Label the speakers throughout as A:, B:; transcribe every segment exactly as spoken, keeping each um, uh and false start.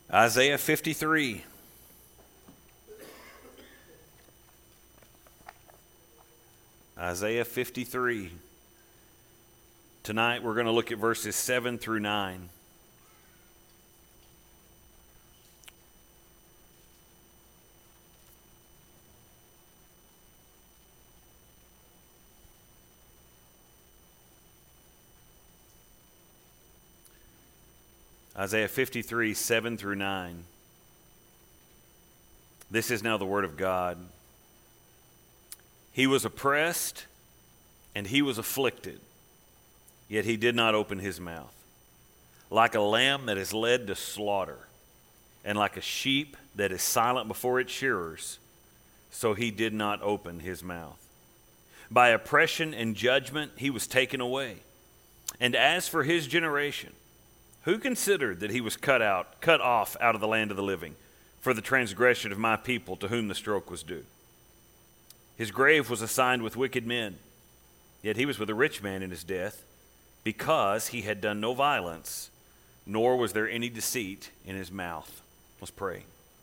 A: Isaiah fifty-three. Isaiah fifty-three. Tonight we're going to look at verses seven through nine. Isaiah fifty-three, seven through nine. This is now the word of God. He was oppressed and he was afflicted, yet he did not open his mouth. Like a lamb that is led to slaughter, and like a sheep that is silent before its shearers, so he did not open his mouth. By oppression and judgment he was taken away. And as for his generation, who considered that he was cut out, cut off out of the land of the living, for the transgression of my people to whom the stroke was due? His grave was assigned with wicked men, yet he was with a rich man in his death, because he had done no violence, nor was there any deceit in his mouth. Let's pray.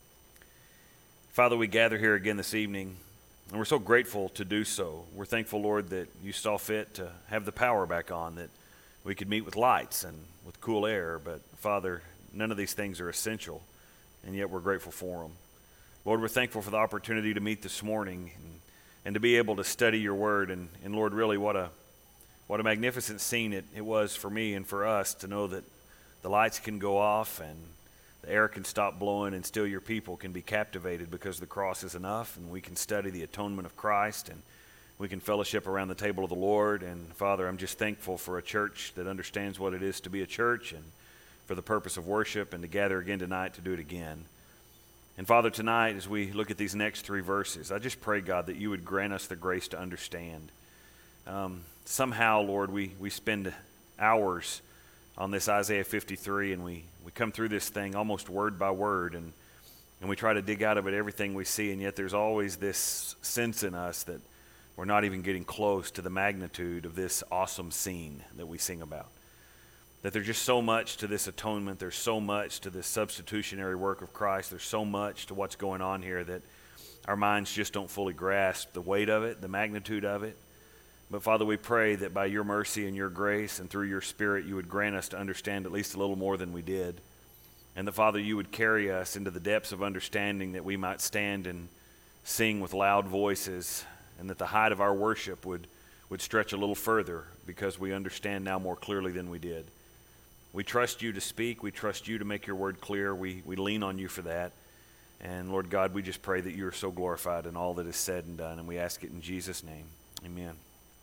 A: Father, we gather here again this evening, and we're so grateful to do so. We're thankful, Lord, that you saw fit to have the power back on, that we could meet with lights and with cool air, but Father, none of these things are essential, and yet we're grateful for them. Lord, we're thankful for the opportunity to meet this morning and, and to be able to study your word, and, and Lord, really what a what a magnificent scene it, it was for me and for us to know that the lights can go off and the air can stop blowing and still your people can be captivated because the cross is enough, and we can study the atonement of Christ, and we can fellowship around the table of the Lord. And Father, I'm just thankful for a church that understands what it is to be a church, and for the purpose of worship, and to gather again tonight to do it again. And Father, tonight as we look at these next three verses, I just pray, God, that you would grant us the grace to understand. Um, somehow, Lord, we, we spend hours on this Isaiah fifty-three, and we, we come through this thing almost word by word, and, and we try to dig out of it everything we see, and yet there's always this sense in us that we're not even getting close to the magnitude of this awesome scene that we sing about. That there's just so much to this atonement, there's so much to this substitutionary work of Christ, there's so much to what's going on here that our minds just don't fully grasp the weight of it, the magnitude of it. But Father, we pray that by your mercy and your grace and through your Spirit, you would grant us to understand at least a little more than we did. And that, Father, you would carry us into the depths of understanding, that we might stand and sing with loud voices, and that the height of our worship would, would stretch a little further because we understand now more clearly than we did. We trust you to speak. We trust you to make your word clear. We, we lean on you for that. And Lord God, we just pray that you are so glorified in all that is said and done, and we ask it in Jesus' name. Amen.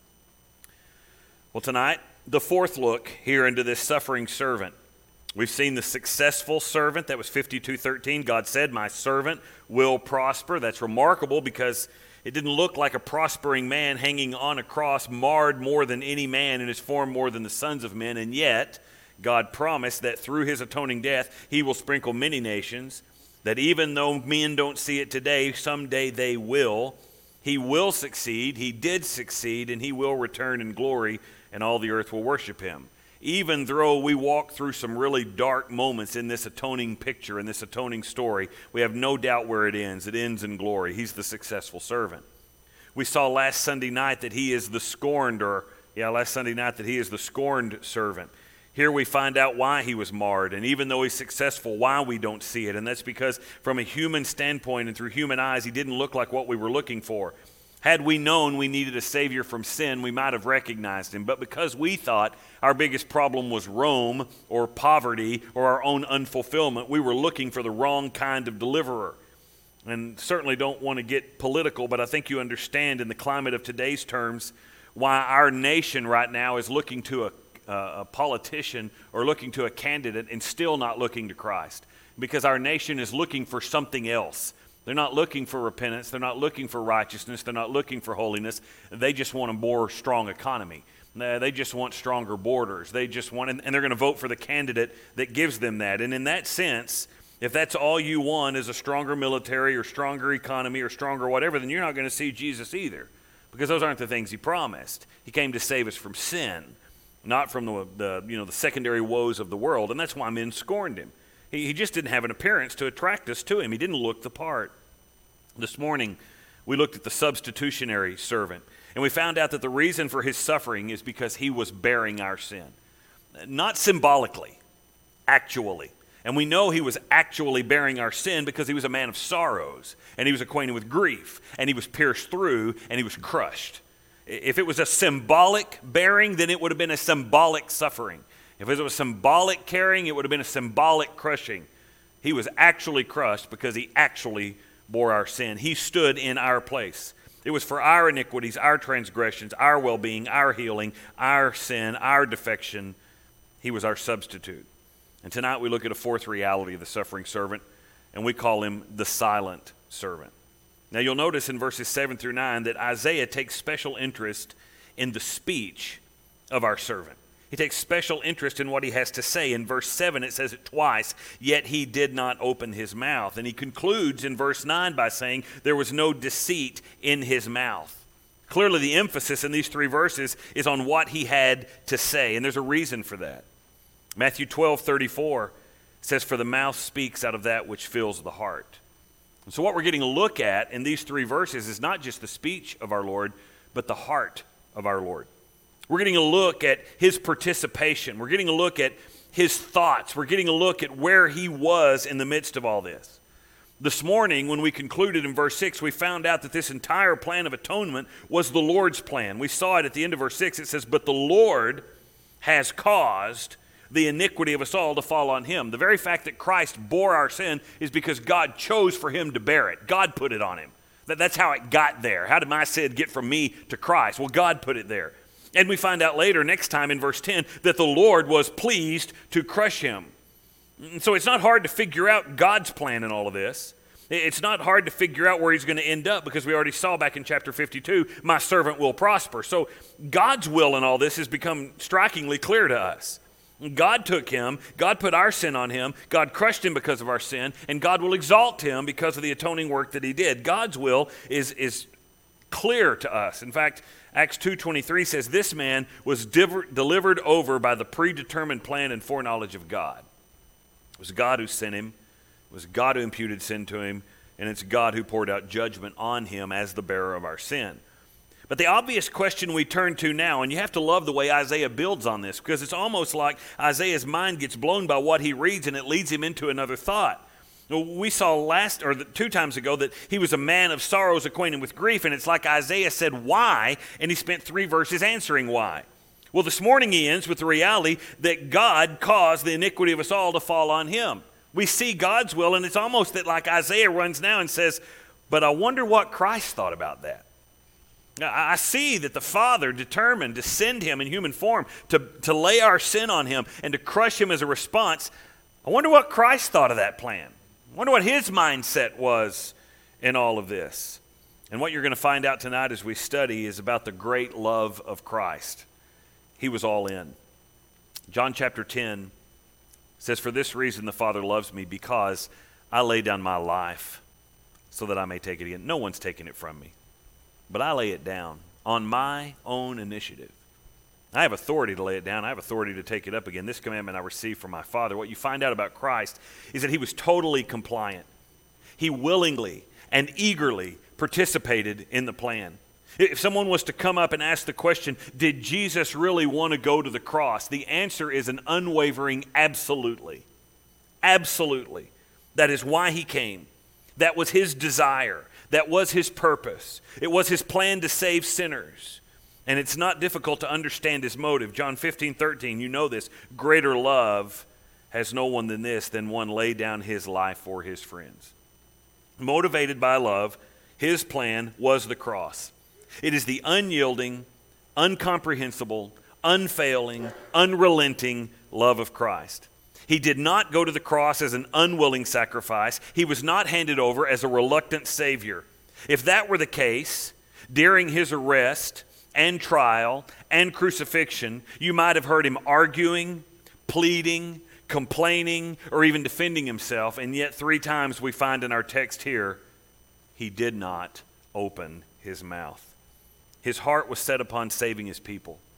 A: Well, tonight, the fourth look here into this suffering servant. We've seen the successful servant. That was fifty-two thirteen. God said, my servant will prosper. That's remarkable because it didn't look like a prospering man hanging on a cross, marred more than any man in his form more than the sons of men. And yet, God promised that through his atoning death, he will sprinkle many nations, that even though men don't see it today, someday they will. He will succeed, he did succeed, and he will return in glory, and all the earth will worship him. Even though we walk through some really dark moments in this atoning picture, in this atoning story, we have no doubt where it ends. It ends in glory. He's the successful servant. We saw last Sunday night that he is the scorned, or yeah, last Sunday night that he is the scorned servant. Here we find out why he was marred, and even though he's successful, why we don't see it. And that's because from a human standpoint and through human eyes, he didn't look like what we were looking for. Had we known we needed a Savior from sin, we might have recognized him. But because we thought our biggest problem was Rome or poverty or our own unfulfillment, we were looking for the wrong kind of deliverer. And certainly don't want to get political, but I think you understand in the climate of today's terms why our nation right now is looking to a, a politician or looking to a candidate and still not looking to Christ. Because our nation is looking for something else. They're not looking for repentance. They're not looking for righteousness. They're not looking for holiness. They just want a more strong economy. They just want stronger borders. They just want, and they're going to vote for the candidate that gives them that. And in that sense, if that's all you want is a stronger military or stronger economy or stronger whatever, then you're not going to see Jesus either, because those aren't the things he promised. He came to save us from sin, not from the, the you know the secondary woes of the world, and that's why men scorned him. He, he just didn't have an appearance to attract us to him. He didn't look the part. This morning, we looked at the substitutionary servant, and we found out that the reason for his suffering is because he was bearing our sin. Not symbolically, actually. And we know he was actually bearing our sin because he was a man of sorrows, and he was acquainted with grief, and he was pierced through, and he was crushed. If it was a symbolic bearing, then it would have been a symbolic suffering. If it was a symbolic carrying, it would have been a symbolic crushing. He was actually crushed because he actually bore our sin. He stood in our place. It was for our iniquities, our transgressions, our well-being, our healing, our sin, our defection. He was our substitute. And tonight we look at a fourth reality of the suffering servant, and we call him the silent servant. Now you'll notice in verses seven through nine that Isaiah takes special interest in the speech of our servant. He takes special interest in what he has to say. In verse seven it says it twice, yet he did not open his mouth. And he concludes in verse nine by saying there was no deceit in his mouth. Clearly the emphasis in these three verses is on what he had to say, and there's a reason for that. Matthew twelve thirty-four says, for the mouth speaks out of that which fills the heart. And so what we're getting a look at in these three verses is not just the speech of our Lord, but the heart of our Lord. We're getting a look at his participation. We're getting a look at his thoughts. We're getting a look at where he was in the midst of all this. This morning, when we concluded in verse six, we found out that this entire plan of atonement was the Lord's plan. We saw it at the end of verse six. It says, but the Lord has caused the iniquity of us all to fall on him. The very fact that Christ bore our sin is because God chose for him to bear it. God put it on him. That, that's how it got there. How did my sin get from me to Christ? Well, God put it there. And we find out later, next time in verse ten, that the Lord was pleased to crush him. And so it's not hard to figure out God's plan in all of this. It's not hard to figure out where he's going to end up because we already saw back in chapter fifty-two, my servant will prosper. So God's will in all this has become strikingly clear to us. God took him, God put our sin on him, God crushed him because of our sin, and God will exalt him because of the atoning work that he did. God's will is, is clear to us. In fact, Acts two twenty-three says this man was diver- delivered over by the predetermined plan and foreknowledge of God. It was God who sent him, it was God who imputed sin to him, and it's God who poured out judgment on him as the bearer of our sin. But the obvious question we turn to now, and you have to love the way Isaiah builds on this, because it's almost like Isaiah's mind gets blown by what he reads and it leads him into another thought. We saw last, or two times ago, that he was a man of sorrows acquainted with grief, and it's like Isaiah said why, and he spent three verses answering why. Well, this morning he ends with the reality that God caused the iniquity of us all to fall on him. We see God's will, and it's almost that like Isaiah runs now and says, but I wonder what Christ thought about that. Now, I see that the Father determined to send him in human form, to, to lay our sin on him, and to crush him as a response. I wonder what Christ thought of that plan. I wonder what his mindset was in all of this. And what you're going to find out tonight as we study is about the great love of Christ. He was all in. John chapter ten says, for this reason the Father loves me, because I lay down my life so that I may take it again. No one's taking it from me, but I lay it down on my own initiative. I have authority to lay it down. I have authority to take it up again. This commandment I received from my Father. What you find out about Christ is that he was totally compliant. He willingly and eagerly participated in the plan. If someone was to come up and ask the question, did Jesus really want to go to the cross? The answer is an unwavering absolutely. Absolutely. That is why he came. That was his desire. That was his purpose. It was his plan to save sinners. And it's not difficult to understand his motive. John fifteen thirteen, you know this. Greater love has no one than this, than one lay down his life for his friends. Motivated by love, his plan was the cross. It is the unyielding, incomprehensible, unfailing, unrelenting love of Christ. He did not go to the cross as an unwilling sacrifice. He was not handed over as a reluctant Savior. If that were the case, during his arrest and trial and crucifixion, you might have heard him arguing, pleading, complaining, or even defending himself. And yet three times we find in our text here, he did not open his mouth. His heart was set upon saving his people.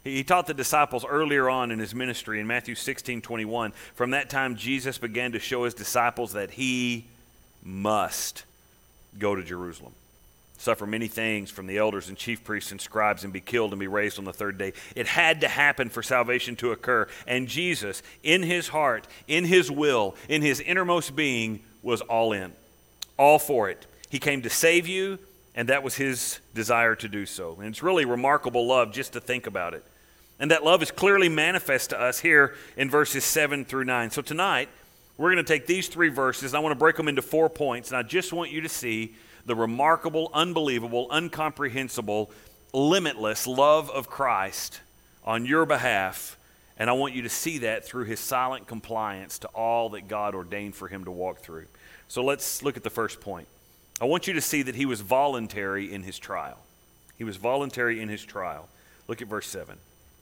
A: He taught the disciples earlier on in his ministry in Matthew sixteen twenty-one. From that time, Jesus began to show his disciples that he must go to Jerusalem, suffer many things from the elders and chief priests and scribes, and be killed and be raised on the third day. It had to happen for salvation to occur. And Jesus, in his heart, in his will, in his innermost being, was all in, all for it. He came to save you, and that was his desire to do so. And it's really remarkable love just to think about it. And that love is clearly manifest to us here in verses seven through nine. So tonight, we're going to take these three verses, and I want to break them into four points. And I just want you to see the remarkable, unbelievable, incomprehensible, limitless love of Christ on your behalf. And I want you to see that through his silent compliance to all that God ordained for him to walk through. So let's look at the first point. I want you to see that he was voluntary in his trial. He was voluntary in his trial. Look at verse seven.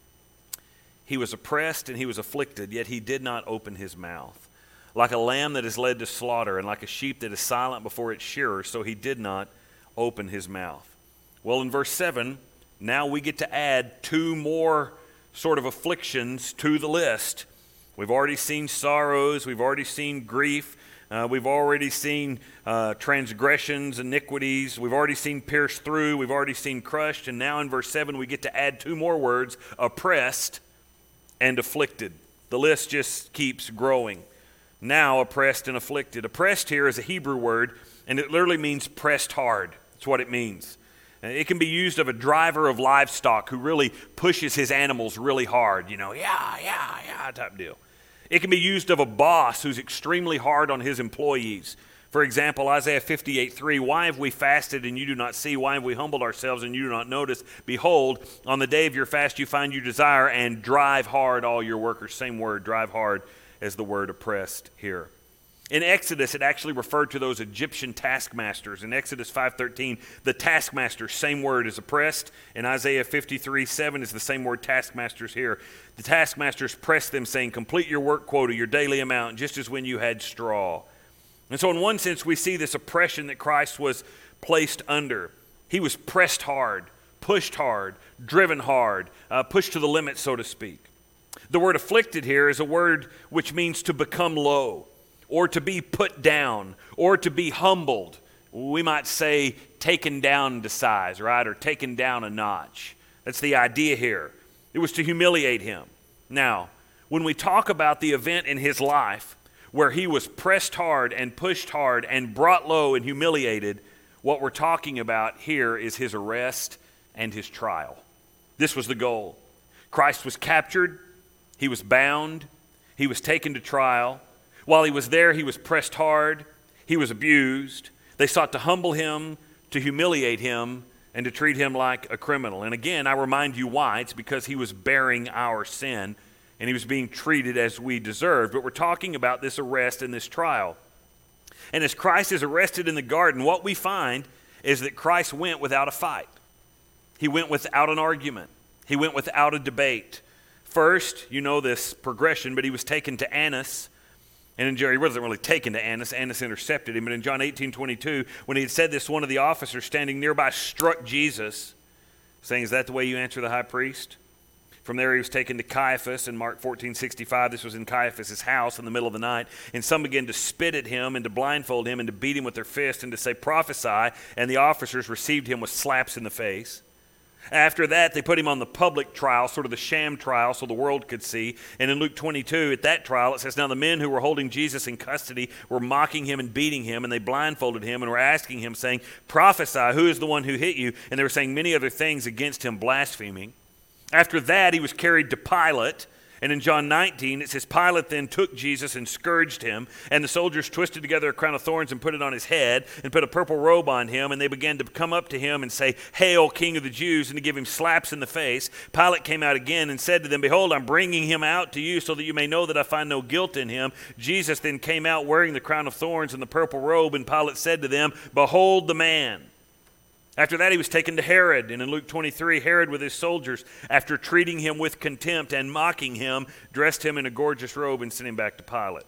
A: He was oppressed and he was afflicted, yet he did not open his mouth. Like a lamb that is led to slaughter, and like a sheep that is silent before its shearer, so he did not open his mouth. Well, in verse seven, now we get to add two more sort of afflictions to the list. We've already seen sorrows, we've already seen grief, uh, we've already seen uh, transgressions, iniquities, we've already seen pierced through, we've already seen crushed, and now in verse seven we get to add two more words, oppressed and afflicted. The list just keeps growing. Now oppressed and afflicted. Oppressed here is a Hebrew word, and it literally means pressed hard. That's what it means. It can be used of a driver of livestock who really pushes his animals really hard. You know, yeah, yeah, yeah, type deal. It can be used of a boss who's extremely hard on his employees. For example, Isaiah fifty-eight three, why have we fasted and you do not see? Why have we humbled ourselves and you do not notice? Behold, on the day of your fast you find your desire and drive hard all your workers. Same word, drive hard, as the word oppressed here. In Exodus, it actually referred to those Egyptian taskmasters. In Exodus five thirteen, the taskmasters, same word as oppressed. In Isaiah fifty-three seven is the same word taskmasters here. The taskmasters pressed them, saying, complete your work quota, your daily amount, just as when you had straw. And so in one sense, we see this oppression that Christ was placed under. He was pressed hard, pushed hard, driven hard, uh, pushed to the limit, so to speak. The word afflicted here is a word which means to become low, or to be put down, or to be humbled. We might say taken down to size, right? Or taken down a notch. That's the idea here. It was to humiliate him. Now, when we talk about the event in his life where he was pressed hard and pushed hard and brought low and humiliated, what we're talking about here is his arrest and his trial. This was the goal. Christ was captured. He was bound. He was taken to trial. While he was there, he was pressed hard. He was abused. They sought to humble him, to humiliate him, and to treat him like a criminal. And again, I remind you why. It's because he was bearing our sin, and he was being treated as we deserved. But we're talking about this arrest and this trial. And as Christ is arrested in the garden, what we find is that Christ went without a fight. He went without an argument. He went without a debate. First, you know this progression, but he was taken to Annas. And in Jerry wasn't really taken to Annas. Annas intercepted him. But in John eighteen twenty-two, when he had said this, one of the officers standing nearby struck Jesus, saying, is that the way you answer the high priest? From there he was taken to Caiaphas in Mark fourteen sixty-five. This was in Caiaphas' house in the middle of the night. And some began to spit at him and to blindfold him and to beat him with their fists and to say, prophesy. And the officers received him with slaps in the face. After that, they put him on the public trial, sort of the sham trial, so the world could see. And in Luke twenty-two, at that trial, it says, now the men who were holding Jesus in custody were mocking him and beating him, and they blindfolded him and were asking him, saying, prophesy, who is the one who hit you? And they were saying many other things against him, blaspheming. After that, he was carried to Pilate. And in John nineteen, it says, Pilate then took Jesus and scourged him, and the soldiers twisted together a crown of thorns and put it on his head and put a purple robe on him, and they began to come up to him and say, Hail, King of the Jews, and to give him slaps in the face. Pilate came out again and said to them, Behold, I'm bringing him out to you so that you may know that I find no guilt in him. Jesus then came out wearing the crown of thorns and the purple robe, and Pilate said to them, Behold the man. After that, he was taken to Herod. And in Luke twenty-three, Herod with his soldiers, after treating him with contempt and mocking him, dressed him in a gorgeous robe and sent him back to Pilate.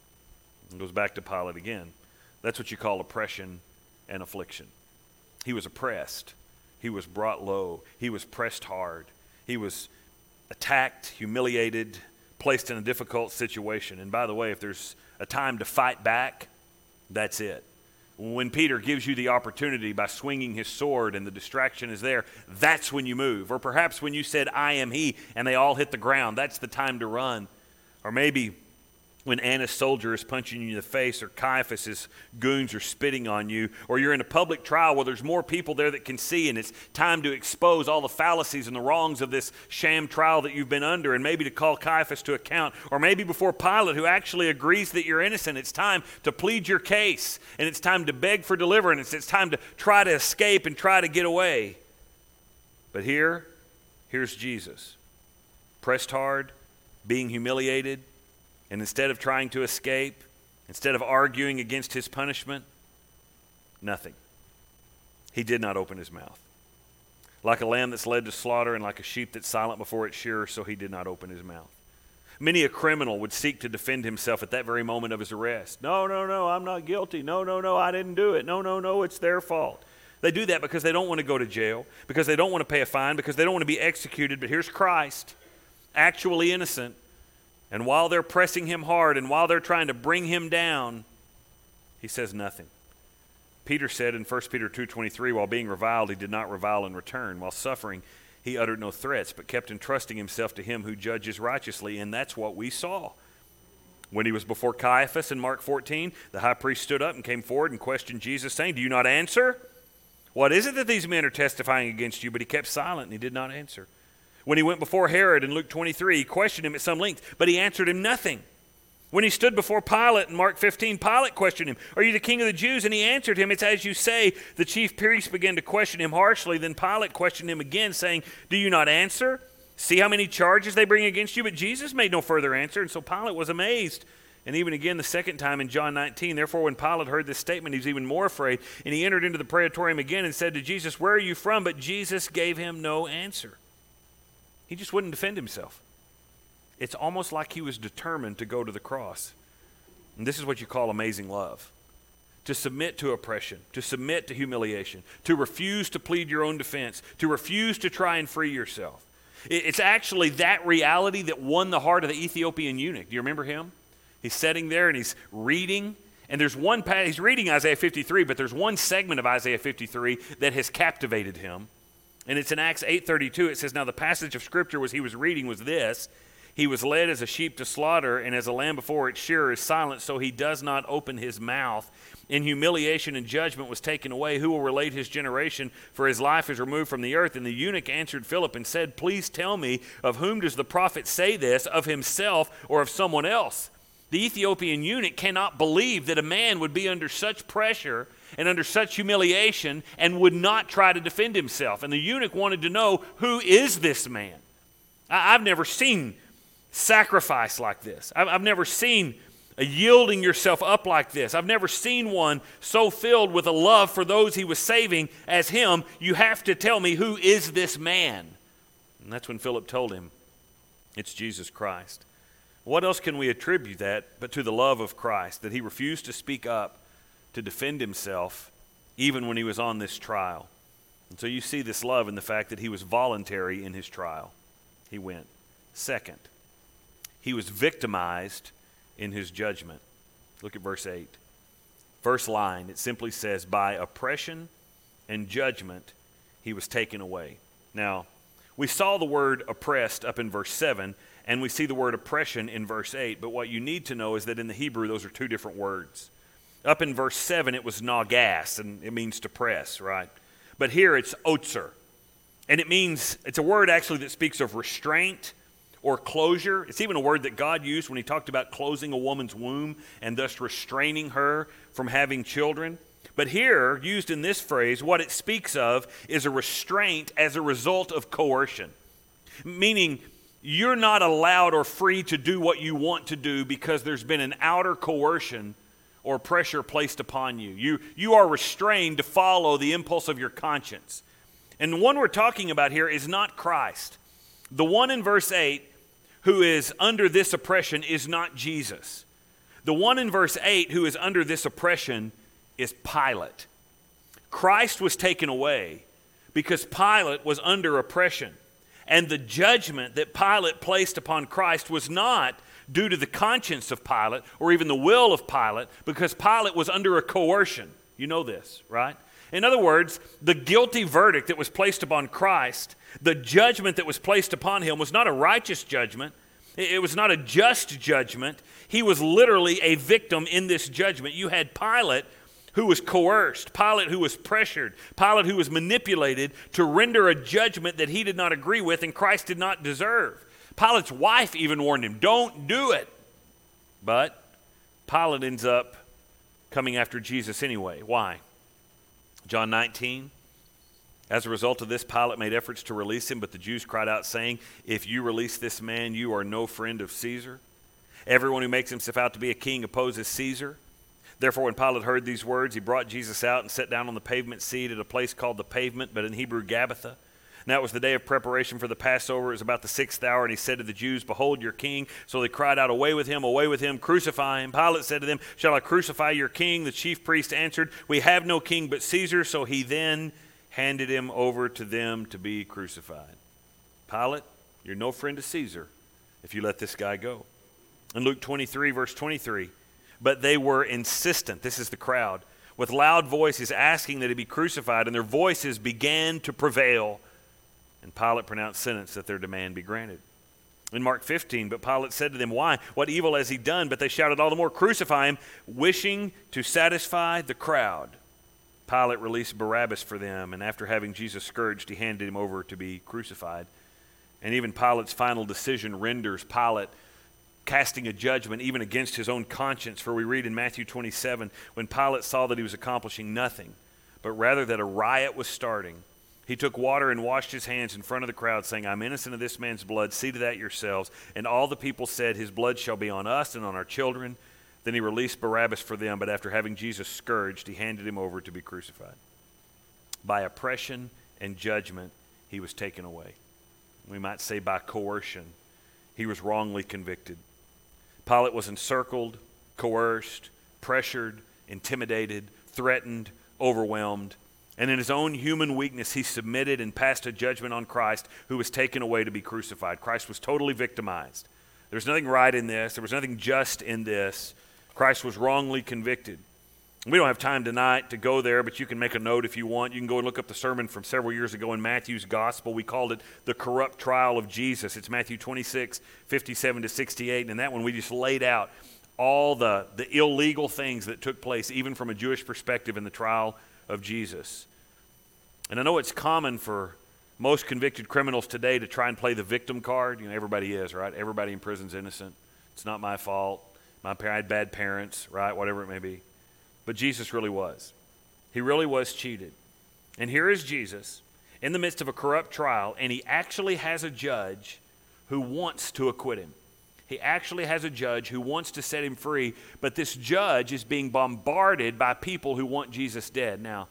A: And goes back to Pilate again. That's what you call oppression and affliction. He was oppressed. He was brought low. He was pressed hard. He was attacked, humiliated, placed in a difficult situation. And by the way, if there's a time to fight back, that's it. When Peter gives you the opportunity by swinging his sword and the distraction is there, that's when you move. Or perhaps when you said, I am he, and they all hit the ground, that's the time to run. Or maybe when Annas' soldier is punching you in the face, or Caiaphas' goons are spitting on you, or you're in a public trial where there's more people there that can see, and it's time to expose all the fallacies and the wrongs of this sham trial that you've been under, and maybe to call Caiaphas to account, or maybe before Pilate, who actually agrees that you're innocent. It's time to plead your case, and it's time to beg for deliverance. It's time to try to escape and try to get away. But here, here's Jesus, pressed hard, being humiliated, and instead of trying to escape, instead of arguing against his punishment, nothing. He did not open his mouth. Like a lamb that's led to slaughter and like a sheep that's silent before its shearer, so he did not open his mouth. Many a criminal would seek to defend himself at that very moment of his arrest. No, no, no, I'm not guilty. No, no, no, I didn't do it. No, no, no, it's their fault. They do that because they don't want to go to jail, because they don't want to pay a fine, because they don't want to be executed. But here's Christ, actually innocent. And while they're pressing him hard and while they're trying to bring him down, he says nothing. Peter said in First Peter two twenty-three, while being reviled, he did not revile in return. While suffering, he uttered no threats, but kept entrusting himself to him who judges righteously. And that's what we saw. When he was before Caiaphas in Mark fourteen, the high priest stood up and came forward and questioned Jesus, saying, do you not answer? What is it that these men are testifying against you? But he kept silent and he did not answer. When he went before Herod in Luke twenty-three, he questioned him at some length, but he answered him nothing. When he stood before Pilate in Mark fifteen, Pilate questioned him, are you the king of the Jews? And he answered him, it's as you say. The chief priests began to question him harshly. Then Pilate questioned him again, saying, do you not answer? See how many charges they bring against you? But Jesus made no further answer, and so Pilate was amazed. And even again the second time in John nineteen, therefore when Pilate heard this statement, he was even more afraid. And he entered into the praetorium again and said to Jesus, where are you from? But Jesus gave him no answer. He just wouldn't defend himself. It's almost like he was determined to go to the cross. And this is what you call amazing love. To submit to oppression, to submit to humiliation, to refuse to plead your own defense, to refuse to try and free yourself. It's actually that reality that won the heart of the Ethiopian eunuch. Do you remember him? He's sitting there and he's reading. And there's one, he's reading Isaiah fifty-three, but there's one segment of Isaiah fifty-three that has captivated him. And it's in Acts eight thirty-two. It says, now the passage of Scripture was he was reading was this. He was led as a sheep to slaughter, and as a lamb before its shearer is silent, so he does not open his mouth. In humiliation and judgment was taken away. Who will relate his generation? For his life is removed from the earth. And the eunuch answered Philip and said, please tell me, of whom does the prophet say this, of himself or of someone else? The Ethiopian eunuch cannot believe that a man would be under such pressure and under such humiliation and would not try to defend himself. And the eunuch wanted to know, who is this man? I, I've never seen sacrifice like this. I've, I've never seen a yielding yourself up like this. I've never seen one so filled with a love for those he was saving as him. You have to tell me, who is this man? And that's when Philip told him, it's Jesus Christ. What else can we attribute that but to the love of Christ, that he refused to speak up to defend himself even when he was on this trial? And so you see this love in the fact that he was voluntary in his trial. He went. Second, he was victimized in his judgment. Look at verse eight. First line, it simply says, by oppression and judgment he was taken away. Now, we saw the word oppressed up in verse seven, and we see the word oppression in verse eight, but what you need to know is that in the Hebrew, those are two different words. Up in verse seven, it was nagas, and it means to press, right? But here it's otzer, and it means, it's a word actually that speaks of restraint or closure. It's even a word that God used when he talked about closing a woman's womb and thus restraining her from having children. But here, used in this phrase, what it speaks of is a restraint as a result of coercion, meaning you're not allowed or free to do what you want to do because there's been an outer coercion or pressure placed upon you. You, you are restrained to follow the impulse of your conscience. And the one we're talking about here is not Christ. The one in verse eight who is under this oppression is not Jesus. The one in verse eight who is under this oppression is Pilate. Christ was taken away because Pilate was under oppression. And the judgment that Pilate placed upon Christ was not due to the conscience of Pilate or even the will of Pilate, because Pilate was under a coercion. You know this, right? In other words, the guilty verdict that was placed upon Christ, the judgment that was placed upon him, was not a righteous judgment. It was not a just judgment. He was literally a victim in this judgment. You had Pilate, who was coerced, Pilate who was pressured, Pilate who was manipulated to render a judgment that he did not agree with and Christ did not deserve. Pilate's wife even warned him, don't do it. But Pilate ends up coming after Jesus anyway. Why? John nineteen, as a result of this, Pilate made efforts to release him, but the Jews cried out, saying, if you release this man, you are no friend of Caesar. Everyone who makes himself out to be a king opposes Caesar. Therefore, when Pilate heard these words, he brought Jesus out and sat down on the pavement seat at a place called the Pavement, but in Hebrew, Gabbatha. Now it was the day of preparation for the Passover. It was about the sixth hour, and he said to the Jews, behold your king. So they cried out, away with him, away with him, crucify him. Pilate said to them, shall I crucify your king? The chief priest answered, we have no king but Caesar. So he then handed him over to them to be crucified. Pilate, you're no friend to Caesar if you let this guy go. In Luke twenty-three, verse twenty-three, but they were insistent, this is the crowd, with loud voices asking that he be crucified, and their voices began to prevail. And Pilate pronounced sentence that their demand be granted. In Mark fifteen, but Pilate said to them, why? What evil has he done? But they shouted all the more, crucify him, wishing to satisfy the crowd. Pilate released Barabbas for them, and after having Jesus scourged, he handed him over to be crucified. And even Pilate's final decision renders Pilate casting a judgment even against his own conscience. For we read in Matthew twenty-seven, when Pilate saw that he was accomplishing nothing, but rather that a riot was starting, he took water and washed his hands in front of the crowd, saying, I'm innocent of this man's blood. See to that yourselves. And all the people said, his blood shall be on us and on our children. Then he released Barabbas for them, but after having Jesus scourged, he handed him over to be crucified. By oppression and judgment, he was taken away. We might say by coercion, he was wrongly convicted. Pilate was encircled, coerced, pressured, intimidated, threatened, overwhelmed. And in his own human weakness, he submitted and passed a judgment on Christ, who was taken away to be crucified. Christ was totally victimized. There was nothing right in this. There was nothing just in this. Christ was wrongly convicted. We don't have time tonight to go there, but you can make a note if you want. You can go and look up the sermon from several years ago in Matthew's Gospel. We called it The Corrupt Trial of Jesus. It's Matthew twenty-six, fifty-seven to sixty-eight. And in that one, we just laid out all the, the illegal things that took place, even from a Jewish perspective, in the trial of Jesus. And I know it's common for most convicted criminals today to try and play the victim card. You know, everybody is, right? Everybody in prison's innocent. It's not my fault. My par- I had bad parents, right? Whatever it may be. But Jesus really was. He really was cheated. And here is Jesus in the midst of a corrupt trial, and he actually has a judge who wants to acquit him. He actually has a judge who wants to set him free, but this judge is being bombarded by people who want Jesus dead. Now,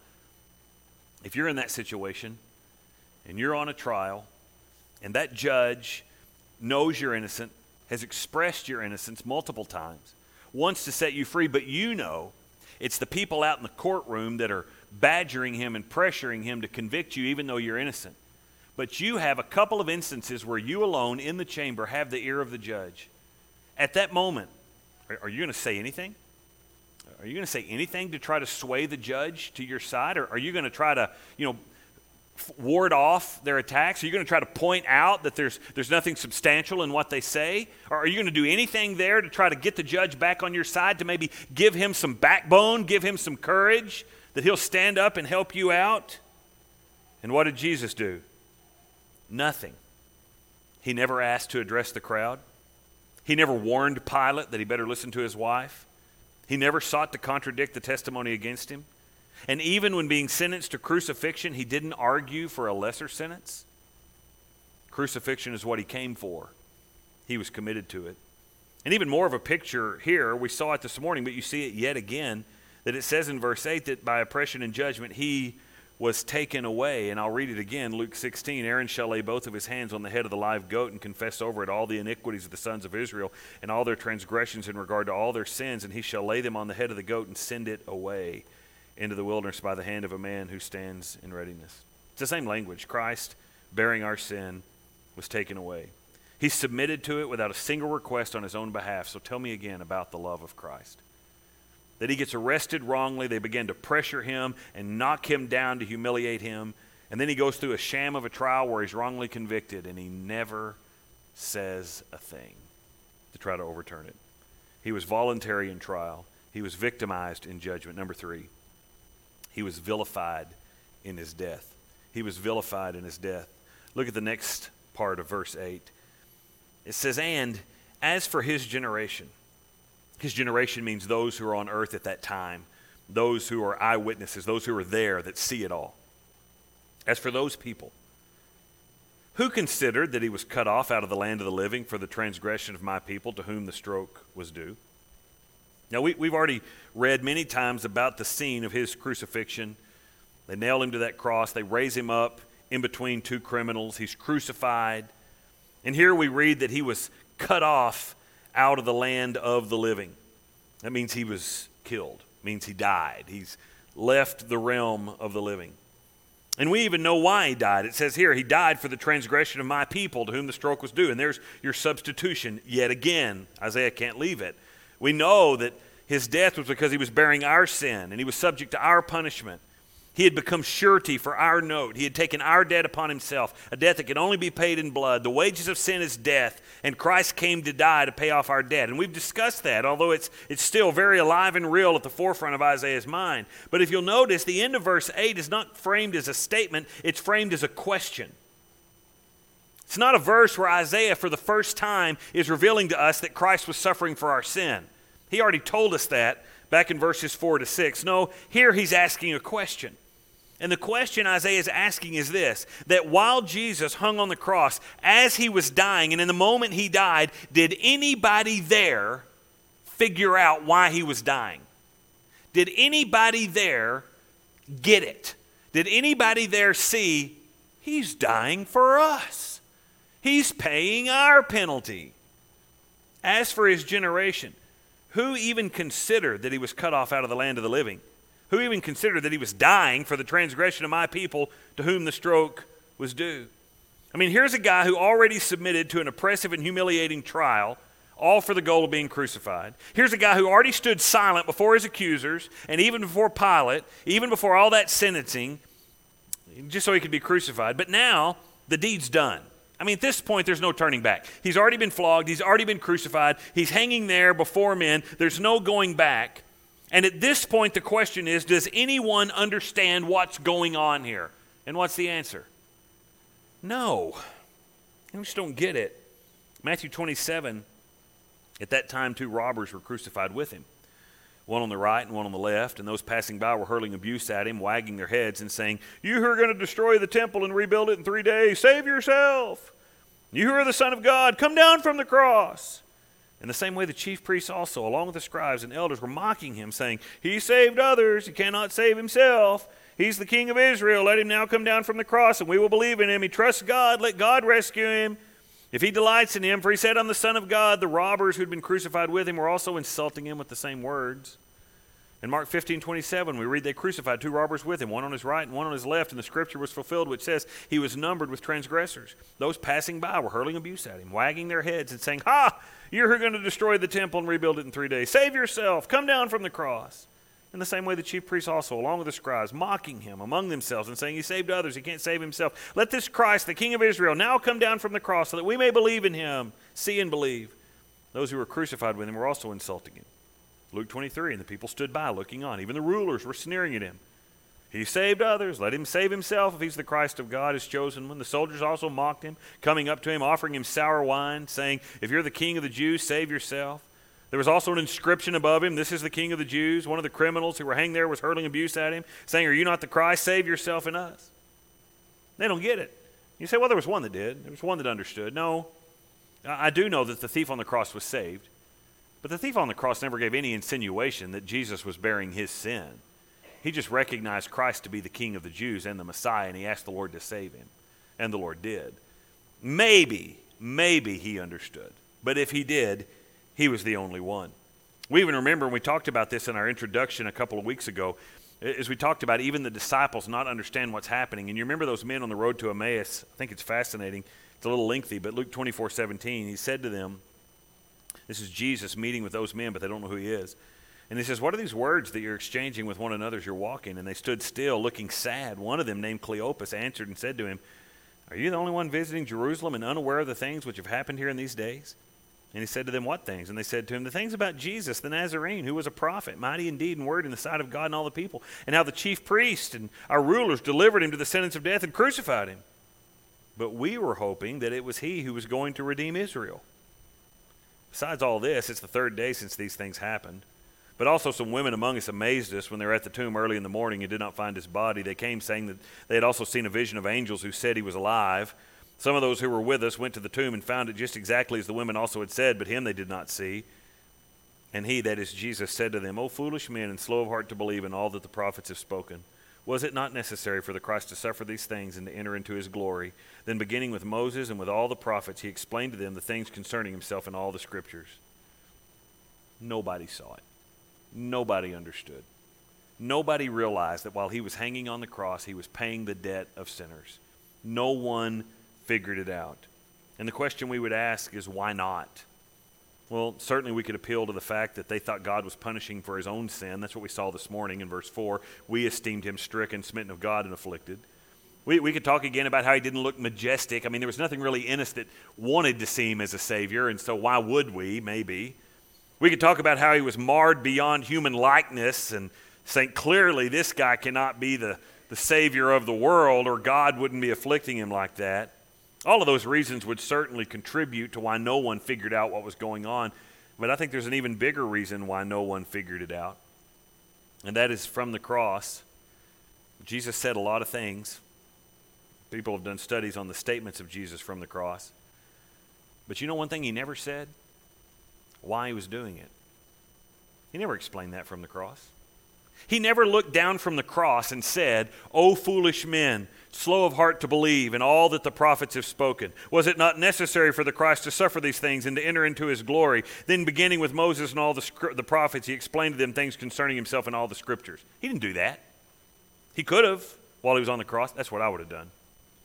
A: if you're in that situation, and you're on a trial, and that judge knows you're innocent, has expressed your innocence multiple times, wants to set you free, but you know it's the people out in the courtroom that are badgering him and pressuring him to convict you even though you're innocent. But you have a couple of instances where you alone in the chamber have the ear of the judge. At that moment, are, are you going to say anything? Are you going to say anything to try to sway the judge to your side? Or are you going to try to, you know, ward off their attacks? Are you going to try to point out that there's there's nothing substantial in what they say? Or are you going to do anything there to try to get the judge back on your side, to maybe give him some backbone, give him some courage, that he'll stand up and help you out? And what did Jesus do? Nothing. He never asked to address the crowd. He never warned Pilate that he better listen to his wife. He never sought to contradict the testimony against him. And even when being sentenced to crucifixion, he didn't argue for a lesser sentence. Crucifixion is what he came for. He was committed to it. And even more of a picture here, we saw it this morning, but you see it yet again, that it says in verse eight that by oppression and judgment he was taken away. And I'll read it again, Luke sixteen, Aaron shall lay both of his hands on the head of the live goat and confess over it all the iniquities of the sons of Israel and all their transgressions in regard to all their sins, and he shall lay them on the head of the goat and send it away into the wilderness by the hand of a man who stands in readiness. It's the same language. Christ bearing our sin was taken away. He submitted to it without a single request on his own behalf. So tell me again about the love of Christ. That he gets arrested wrongly, they begin to pressure him and knock him down to humiliate him. And then he goes through a sham of a trial where he's wrongly convicted, and he never says a thing to try to overturn it. He was voluntary in trial. He was victimized in judgment. Number three, he was vilified in his death. He was vilified in his death. Look at the next part of verse eight. It says, and as for his generation, his generation means those who are on earth at that time, those who are eyewitnesses, those who are there that see it all. As for those people, who considered that he was cut off out of the land of the living for the transgression of my people to whom the stroke was due? Now, we, we've already read many times about the scene of his crucifixion. They nail him to that cross. They raise him up in between two criminals. He's crucified. And here we read that he was cut off out of the land of the living. That means he was killed. It means he died. He's left the realm of the living. And we even know why he died. It says here, he died for the transgression of my people to whom the stroke was due. And there's your substitution yet again. Isaiah can't leave it. We know that his death was because he was bearing our sin and he was subject to our punishment. He had become surety for our note. He had taken our debt upon himself, a debt that could only be paid in blood. The wages of sin is death, and Christ came to die to pay off our debt. And we've discussed that, although it's, it's still very alive and real at the forefront of Isaiah's mind. But if you'll notice, the end of verse eight is not framed as a statement, it's framed as a question. It's not a verse where Isaiah, for the first time, is revealing to us that Christ was suffering for our sin. He already told us that back in verses four to six. No, here he's asking a question. And the question Isaiah is asking is this, that while Jesus hung on the cross, as he was dying, and in the moment he died, did anybody there figure out why he was dying? Did anybody there get it? Did anybody there see, he's dying for us? He's paying our penalty. As for his generation, who even considered that he was cut off out of the land of the living? Who even considered that he was dying for the transgression of my people to whom the stroke was due? I mean, here's a guy who already submitted to an oppressive and humiliating trial, all for the goal of being crucified. Here's a guy who already stood silent before his accusers, and even before Pilate, even before all that sentencing, just so he could be crucified. But now, the deed's done. I mean, at this point, there's no turning back. He's already been flogged. He's already been crucified. He's hanging there before men. There's no going back. And at this point, the question is, does anyone understand what's going on here? And what's the answer? No. I just don't get it. Matthew twenty-seven, at that time, two robbers were crucified with him, one on the right and one on the left, and those passing by were hurling abuse at him, wagging their heads and saying, you who are going to destroy the temple and rebuild it in three days, save yourself. You who are the Son of God, come down from the cross. In the same way, the chief priests also, along with the scribes and elders, were mocking him, saying, he saved others, he cannot save himself. He's the King of Israel. Let him now come down from the cross, and we will believe in him. He trusts God. Let God rescue him, if he delights in him. For he said, I'm the Son of God. The robbers who had been crucified with him were also insulting him with the same words. In Mark fifteen twenty-seven, we read they crucified two robbers with him, one on his right and one on his left, and the scripture was fulfilled, which says he was numbered with transgressors. Those passing by were hurling abuse at him, wagging their heads and saying, ha! You're going to destroy the temple and rebuild it in three days. Save yourself. Come down from the cross. In the same way, the chief priests also, along with the scribes, mocking him among themselves and saying, he saved others, he can't save himself. Let this Christ, the King of Israel, now come down from the cross so that we may believe in him. See and believe. Those who were crucified with him were also insulting him. Luke twenty-three, and the people stood by looking on. Even the rulers were sneering at him. He saved others. Let him save himself if he's the Christ of God, his chosen one. The soldiers also mocked him, coming up to him, offering him sour wine, saying, if you're the King of the Jews, save yourself. There was also an inscription above him, this is the King of the Jews. One of the criminals who were hanging there was hurling abuse at him, saying, are you not the Christ? Save yourself and us. They don't get it. You say, well, there was one that did. There was one that understood. No, I do know that the thief on the cross was saved. But the thief on the cross never gave any insinuation that Jesus was bearing his sin. He just recognized Christ to be the King of the Jews and the Messiah, and he asked the Lord to save him. And the Lord did. Maybe, maybe he understood. But if he did, he was the only one. We even remember when we talked about this in our introduction a couple of weeks ago, as we talked about even the disciples not understand what's happening. And you remember those men on the road to Emmaus? I think it's fascinating. It It's a little lengthy, but Luke twenty-four seventeen, he said to them, this is Jesus meeting with those men, but they don't know who he is. And he says, what are these words that you're exchanging with one another as you're walking? And they stood still, looking sad. One of them, named Cleopas, answered and said to him, are you the only one visiting Jerusalem and unaware of the things which have happened here in these days? And he said to them, what things? And they said to him, the things about Jesus, the Nazarene, who was a prophet, mighty in deed and word in the sight of God and all the people, and how the chief priests and our rulers delivered him to the sentence of death and crucified him. But we were hoping that it was he who was going to redeem Israel. Besides all this, it's the third day since these things happened. But also some women among us amazed us when they were at the tomb early in the morning and did not find his body. They came saying that they had also seen a vision of angels who said he was alive. Some of those who were with us went to the tomb and found it just exactly as the women also had said, but him they did not see. And he, that is Jesus, said to them, O foolish men and slow of heart to believe in all that the prophets have spoken. Was it not necessary for the Christ to suffer these things and to enter into his glory? Then beginning with Moses and with all the prophets, he explained to them the things concerning himself in all the scriptures. Nobody saw it. Nobody understood. Nobody realized that while he was hanging on the cross, he was paying the debt of sinners. No one figured it out. And the question we would ask is, why not? Well, certainly we could appeal to the fact that they thought God was punishing for his own sin. That's what we saw this morning in verse four. We esteemed him stricken, smitten of God, and afflicted. We, we could talk again about how he didn't look majestic. I mean, there was nothing really in us that wanted to see him as a Savior, and so why would we, maybe? We could talk about how he was marred beyond human likeness and think clearly this guy cannot be the, the Savior of the world, or God wouldn't be afflicting him like that. All of those reasons would certainly contribute to why no one figured out what was going on. But I think there's an even bigger reason why no one figured it out. And that is from the cross. Jesus said a lot of things. People have done studies on the statements of Jesus from the cross. But you know one thing he never said? Why he was doing it. He never explained that from the cross. He never looked down from the cross and said, O foolish men, slow of heart to believe in all that the prophets have spoken. Was it not necessary for the Christ to suffer these things and to enter into his glory? Then beginning with Moses and all the, the prophets, he explained to them things concerning himself in all the scriptures. He didn't do that. He could have while he was on the cross. That's what I would have done.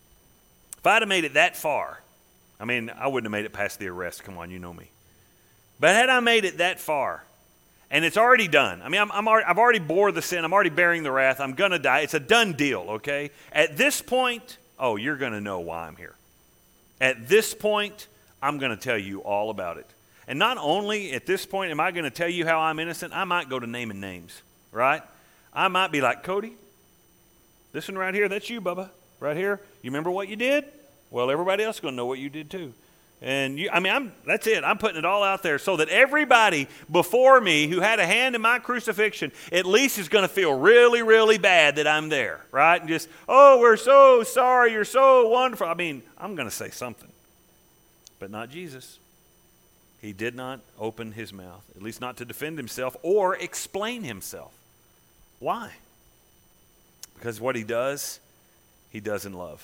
A: If I'd have made it that far, I mean, I wouldn't have made it past the arrest. Come on, you know me. But had I made it that far, and it's already done. I mean, I'm, I'm already, I've already bore the sin. I'm already bearing the wrath. I'm going to die. It's a done deal, okay? At this point, oh, you're going to know why I'm here. At this point, I'm going to tell you all about it. And not only at this point am I going to tell you how I'm innocent, I might go to naming names, right? I might be like, Cody, this one right here, that's you, Bubba, right here. You remember what you did? Well, everybody else is going to know what you did too. And you, I mean, I'm, that's it. I'm putting it all out there so that everybody before me who had a hand in my crucifixion at least is going to feel really, really bad that I'm there, right? And just, oh, we're so sorry. You're so wonderful. I mean, I'm going to say something, but not Jesus. He did not open his mouth, at least not to defend himself or explain himself. Why? Because what he does, he does in love.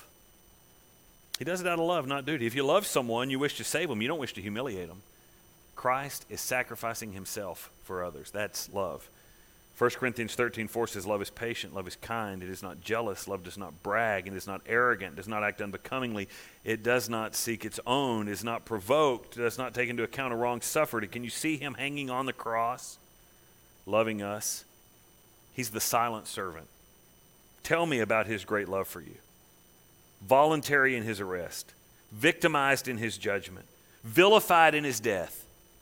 A: He does it out of love, not duty. If you love someone, you wish to save them. You don't wish to humiliate them. Christ is sacrificing himself for others. That's love. First Corinthians thirteen four says, love is patient, love is kind. It is not jealous. Love does not brag. It is not arrogant. It does not act unbecomingly. It does not seek its own. It is not provoked. It does not take into account a wrong suffered. Can you see him hanging on the cross, loving us? He's the silent servant. Tell me about his great love for you. Voluntary in his arrest, victimized in his judgment, vilified in his death,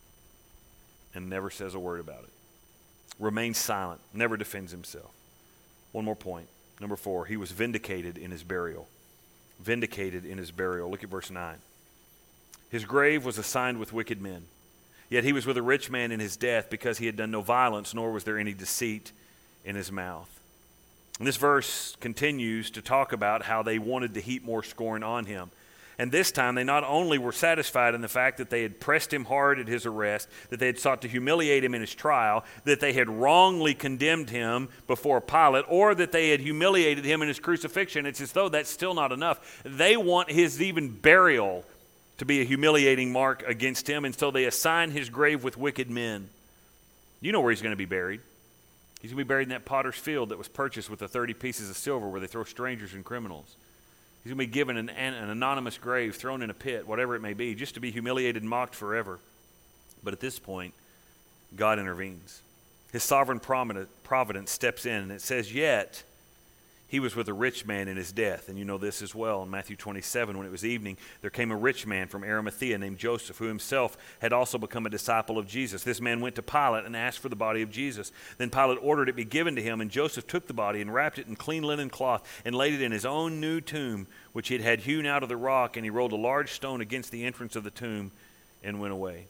A: and never says a word about it. Remains silent, never defends himself. One more point. Number four, he was vindicated in his burial. Vindicated in his burial. Look at verse nine. His grave was assigned with wicked men, yet he was with a rich man in his death because he had done no violence, nor was there any deceit in his mouth. And this verse continues to talk about how they wanted to heap more scorn on him. And this time they not only were satisfied in the fact that they had pressed him hard at his arrest, that they had sought to humiliate him in his trial, that they had wrongly condemned him before Pilate, or that they had humiliated him in his crucifixion. It's as though that's still not enough. They want his even burial to be a humiliating mark against him, and so they assign his grave with wicked men. You know where he's going to be buried. He's going to be buried in that potter's field that was purchased with the thirty pieces of silver where they throw strangers and criminals. He's going to be given an, an anonymous grave, thrown in a pit, whatever it may be, just to be humiliated and mocked forever. But at this point, God intervenes. His sovereign providence steps in, and it says, yet he was with a rich man in his death. And you know this as well. In Matthew twenty-seven, when it was evening, there came a rich man from Arimathea named Joseph, who himself had also become a disciple of Jesus. This man went to Pilate and asked for the body of Jesus. Then Pilate ordered it be given to him, and Joseph took the body and wrapped it in clean linen cloth and laid it in his own new tomb, which he had had hewn out of the rock, and he rolled a large stone against the entrance of the tomb and went away.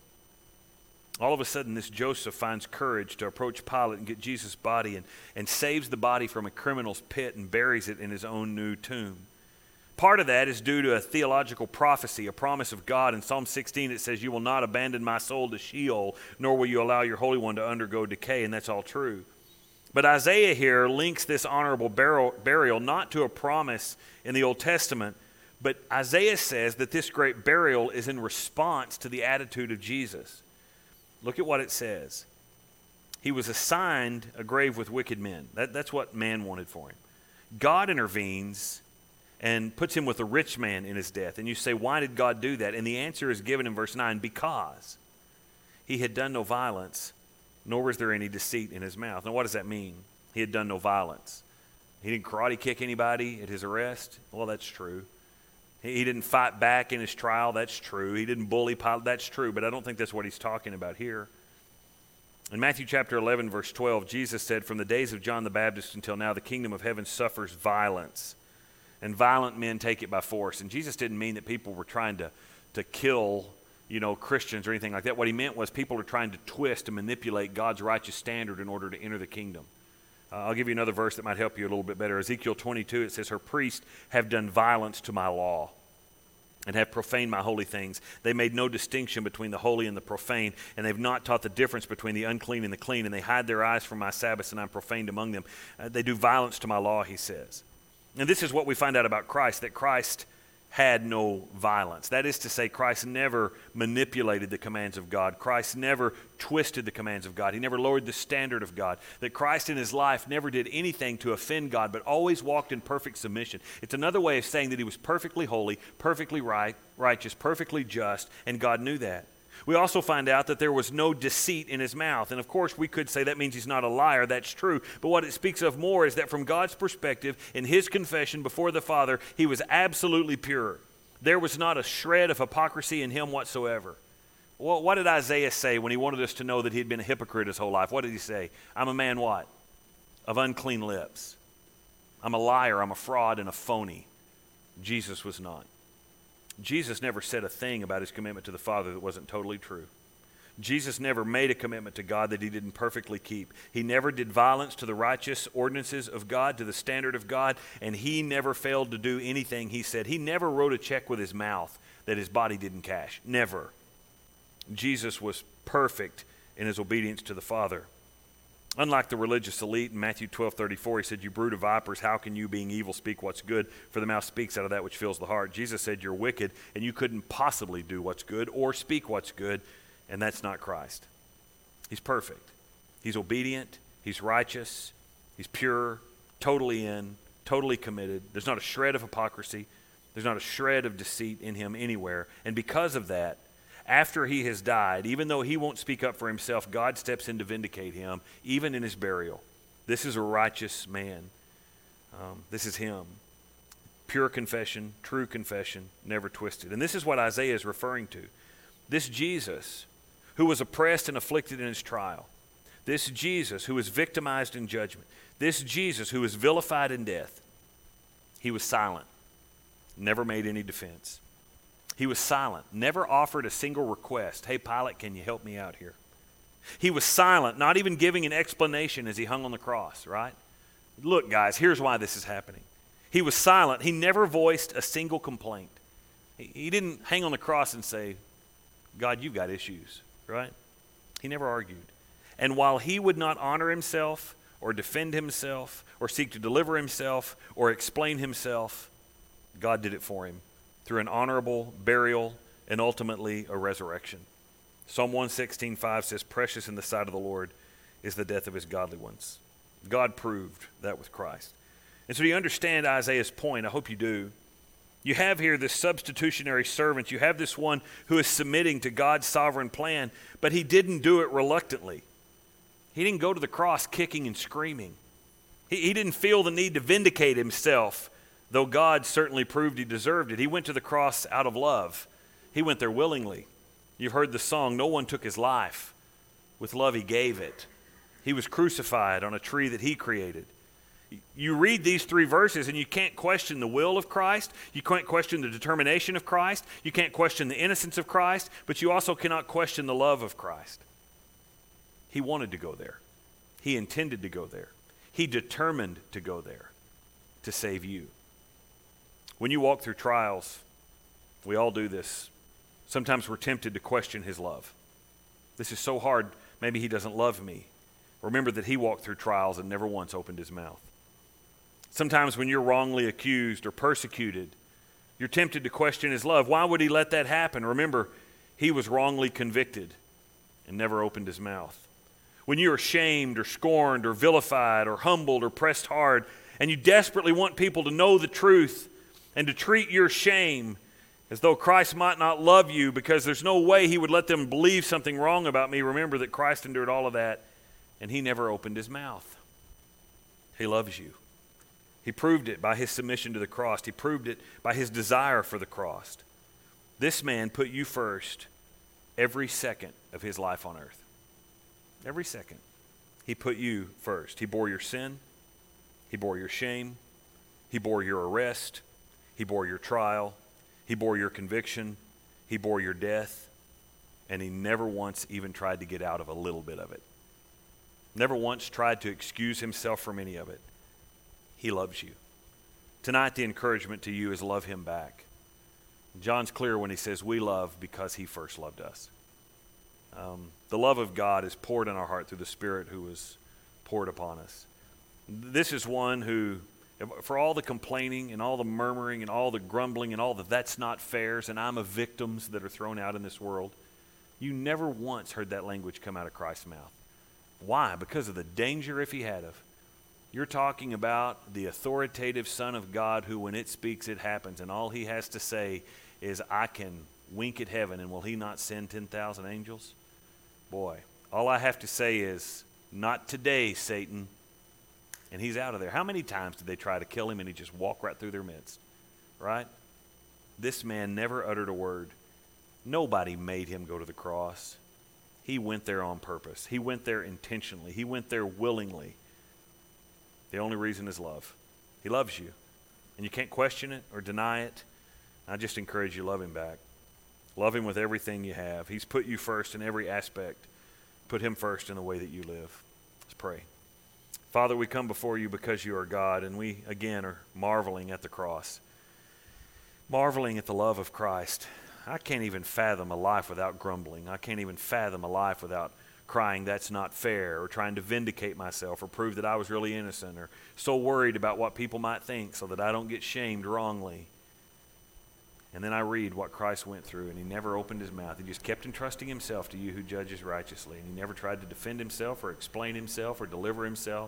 A: All of a sudden, this Joseph finds courage to approach Pilate and get Jesus' body and, and saves the body from a criminal's pit and buries it in his own new tomb. Part of that is due to a theological prophecy, a promise of God. In Psalm sixteen, it says, you will not abandon my soul to Sheol, nor will you allow your Holy One to undergo decay, and that's all true. But Isaiah here links this honorable burial, burial not to a promise in the Old Testament, but Isaiah says that this great burial is in response to the attitude of Jesus. Look at what it says. He was assigned a grave with wicked men. That, that's what man wanted for him. God intervenes and puts him with a rich man in his death. And you say, why did God do that? And the answer is given in verse nine, because he had done no violence, nor was there any deceit in his mouth. Now, what does that mean? He had done no violence. He didn't karate kick anybody at his arrest. Well, that's true. He didn't fight back in his trial. That's true. He didn't bully Pilate. That's true. But I don't think that's what he's talking about here. In Matthew chapter eleven, verse twelve, Jesus said, from the days of John the Baptist until now, the kingdom of heaven suffers violence, and violent men take it by force. And Jesus didn't mean that people were trying to, to kill, you know, Christians or anything like that. What he meant was people are trying to twist and manipulate God's righteous standard in order to enter the kingdom. Uh, I'll give you another verse that might help you a little bit better. Ezekiel twenty-two, it says, her priests have done violence to my law and have profaned my holy things. They made no distinction between the holy and the profane, and they've not taught the difference between the unclean and the clean, and they hide their eyes from my Sabbaths, and I'm profaned among them. Uh, they do violence to my law, he says. And this is what we find out about Christ, that Christ had no violence. That is to say, Christ never manipulated the commands of God. Christ never twisted the commands of God. He never lowered the standard of God. That Christ in his life never did anything to offend God, but always walked in perfect submission. It's another way of saying that he was perfectly holy, perfectly right, righteous, perfectly just, and God knew that. We also find out that there was no deceit in his mouth. And of course, we could say that means he's not a liar. That's true. But what it speaks of more is that from God's perspective, in his confession before the Father, he was absolutely pure. There was not a shred of hypocrisy in him whatsoever. Well, what did Isaiah say when he wanted us to know that he'd been a hypocrite his whole life? What did he say? I'm a man what? Of unclean lips. I'm a liar, I'm a fraud, and a phony. Jesus was not. Jesus never said a thing about his commitment to the Father that wasn't totally true. Jesus never made a commitment to God that he didn't perfectly keep. He never did violence to the righteous ordinances of God, to the standard of God, and he never failed to do anything he said. He never wrote a check with his mouth that his body didn't cash. Never. Jesus was perfect in his obedience to the Father. Unlike the religious elite in Matthew twelve thirty-four, he said, you brood of vipers, how can you, being evil, speak what's good? For the mouth speaks out of that which fills the heart. Jesus said, you're wicked, and you couldn't possibly do what's good or speak what's good, and that's not Christ. He's perfect. He's obedient. He's righteous. He's pure, totally in, totally committed. There's not a shred of hypocrisy. There's not a shred of deceit in him anywhere. And because of that, after he has died, even though he won't speak up for himself, God steps in to vindicate him, even in his burial. This is a righteous man. Um, this is him. Pure confession, true confession, never twisted. And this is what Isaiah is referring to. This Jesus, who was oppressed and afflicted in his trial. This Jesus, who was victimized in judgment. This Jesus, who was vilified in death. He was silent, never made any defense. He was silent, never offered a single request. Hey, Pilate, can you help me out here? He was silent, not even giving an explanation as he hung on the cross, right? Look, guys, here's why this is happening. He was silent. He never voiced a single complaint. He, he didn't hang on the cross and say, God, you've got issues, right? He never argued. And while he would not honor himself or defend himself or seek to deliver himself or explain himself, God did it for him through an honorable burial and ultimately a resurrection. Psalm one sixteen five says, precious in the sight of the Lord is the death of his godly ones. God proved that with Christ. And so do you understand Isaiah's point? I hope you do. You have here this substitutionary servant. You have this one who is submitting to God's sovereign plan, but he didn't do it reluctantly. He didn't go to the cross kicking and screaming. He, he didn't feel the need to vindicate himself, though God certainly proved he deserved it. He went to the cross out of love. He went there willingly. You've heard the song, "No one took his life. With love he gave it." He was crucified on a tree that he created. You read these three verses and you can't question the will of Christ. You can't question the determination of Christ. You can't question the innocence of Christ. But you also cannot question the love of Christ. He wanted to go there. He intended to go there. He determined to go there to save you. When you walk through trials, we all do this. Sometimes we're tempted to question his love. This is so hard, maybe he doesn't love me. Remember that he walked through trials and never once opened his mouth. Sometimes when you're wrongly accused or persecuted, you're tempted to question his love. Why would he let that happen? Remember, he was wrongly convicted and never opened his mouth. When you're ashamed or scorned or vilified or humbled or pressed hard, and you desperately want people to know the truth and to treat your shame as though Christ might not love you because there's no way he would let them believe something wrong about me, remember that Christ endured all of that and he never opened his mouth. He loves you. He proved it by his submission to the cross. He proved it by his desire for the cross. This man put you first every second of his life on earth. Every second. He put you first. He bore your sin. He bore your shame. He bore your arrest. He bore your trial. He bore your conviction. He bore your death. And he never once even tried to get out of a little bit of it. Never once tried to excuse himself from any of it. He loves you. Tonight, the encouragement to you is love him back. John's clear when he says we love because he first loved us. Um, the love of God is poured in our heart through the Spirit who was poured upon us. This is one who, for all the complaining and all the murmuring and all the grumbling and all the that's not fairs and I'm a victims that are thrown out in this world, you never once heard that language come out of Christ's mouth. Why? Because of the danger if he had of. You're talking about the authoritative Son of God who when it speaks it happens and all he has to say is I can wink at heaven and will he not send ten thousand angels? Boy, all I have to say is not today, Satan. And he's out of there. How many times did they try to kill him and he just walked right through their midst? Right? This man never uttered a word. Nobody made him go to the cross. He went there on purpose. He went there intentionally. He went there willingly. The only reason is love. He loves you. And you can't question it or deny it. I just encourage you, love him back. Love him with everything you have. He's put you first in every aspect. Put him first in the way that you live. Let's pray. Father, we come before you because you are God, and we, again, are marveling at the cross. Marveling at the love of Christ. I can't even fathom a life without grumbling. I can't even fathom a life without crying, that's not fair, or trying to vindicate myself, or prove that I was really innocent, or so worried about what people might think so that I don't get shamed wrongly. And then I read what Christ went through, and he never opened his mouth. He just kept entrusting himself to you who judges righteously, and he never tried to defend himself or explain himself or deliver himself.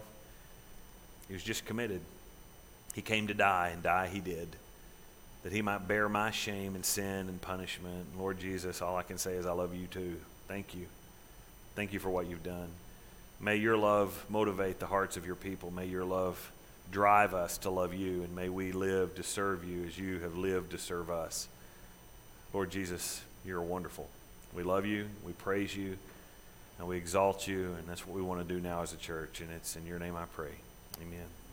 A: He was just committed. He came to die, and die he did, that he might bear my shame and sin and punishment. And Lord Jesus, all I can say is I love you too. Thank you. Thank you for what you've done. May your love motivate the hearts of your people. May your love drive us to love you, and may we live to serve you as you have lived to serve us. Lord Jesus, you're wonderful. We love you, we praise you, and we exalt you, and that's what we want to do now as a church, and it's in your name I pray. Amen.